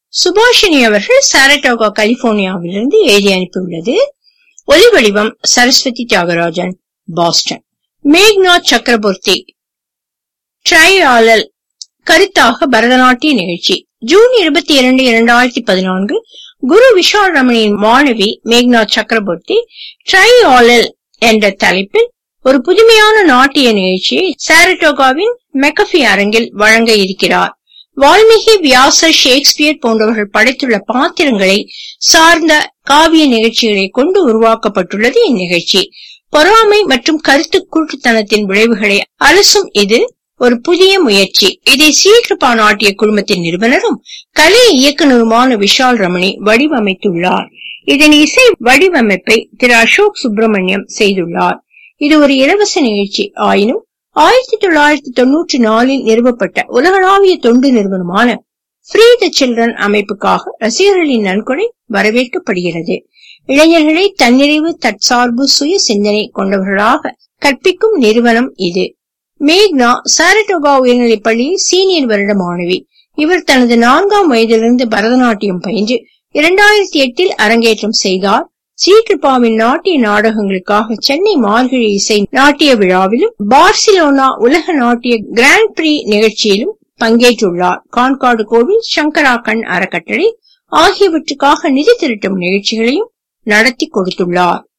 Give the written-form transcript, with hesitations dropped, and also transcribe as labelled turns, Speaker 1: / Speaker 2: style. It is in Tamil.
Speaker 1: சுபாஷினி அவர்கள் சாரட்டோகா கலிபோர்னியாவிலிருந்து எழுதி அனுப்பியுள்ளது. ஒலிவடிவம் சரஸ்வதி தியாகராஜன், பாஸ்டன். மேக்னா சக்கரவர்த்தி ட்ரையாலல் கருத்தாக பரதநாட்டிய நிகழ்ச்சி. ஜூன் 22, 2014 குரு விஷால் ரமணியின் மாணவி மேக்னா சக்கரவர்த்தி ட்ரையாலல் என்ற தலைப்பில் ஒரு புதுமையான நாட்டிய நிகழ்ச்சியை சாரட்டோகாவின் மெக்கஃபி அரங்கில் வழங்க இருக்கிறார். வால்மீகி, வியாசர், ஷேக்ஸ்பியர் போன்றவர்கள் படைத்துள்ள பாத்திரங்களை சார்ந்த காவிய நிகழ்ச்சிகளை கொண்டு உருவாக்கப்பட்டுள்ளது இந்நிகழ்ச்சி. பொறாமை மற்றும் கருத்து குருட்டுத்தனத்தின் விளைவுகளை அலசும் இது ஒரு புதிய முயற்சி. இதை சீக்கிரப்பா நாட்டிய குழுமத்தின் நிறுவனரும் கலை இயக்குநருமான விஷால் ரமணி வடிவமைத்துள்ளார். இதன் இசை வடிவமைப்பை திரு அசோக் சுப்பிரமணியம் செய்துள்ளார். இது ஒரு இலவச நிகழ்ச்சி ஆயினும் 1994 நிறுவப்பட்ட உலகளாவிய தொண்டு நிறுவனமான ஃப்ரீ த சில்ட்ரன் அமைப்புக்காக ரசிகர்களின் நன்கொடை வரவேற்கப்படுகிறது. இளைஞர்களை தன்னிறைவு, தற்சார்பு, சுய சிந்தனை கொண்டவர்களாக கற்பிக்கும் நிறுவனம் இது. மேக்னா சாரட்டோகா உயர்நிலைப் பள்ளியில் சீனியர் வருட மாணவி. இவர் தனது 4ஆம் வயதிலிருந்து பரதநாட்டியம் பயின்று 2008 அரங்கேற்றம் செய்தார். சீக்கிரப்பாவின் நாட்டிய நாடகங்களுக்காக சென்னை மார்கழி இசை நாட்டிய விழாவிலும் பார்சிலோனா உலக நாட்டிய கிராண்ட் பிரீ நிகழ்ச்சியிலும் பங்கேற்றுள்ளார். கான்கார்டு கோவில், சங்கரா கண் அறக்கட்டளை ஆகியவற்றுக்காக நிதி திரட்டும் நிகழ்ச்சிகளையும் நடத்தி கொடுத்துள்ளார்.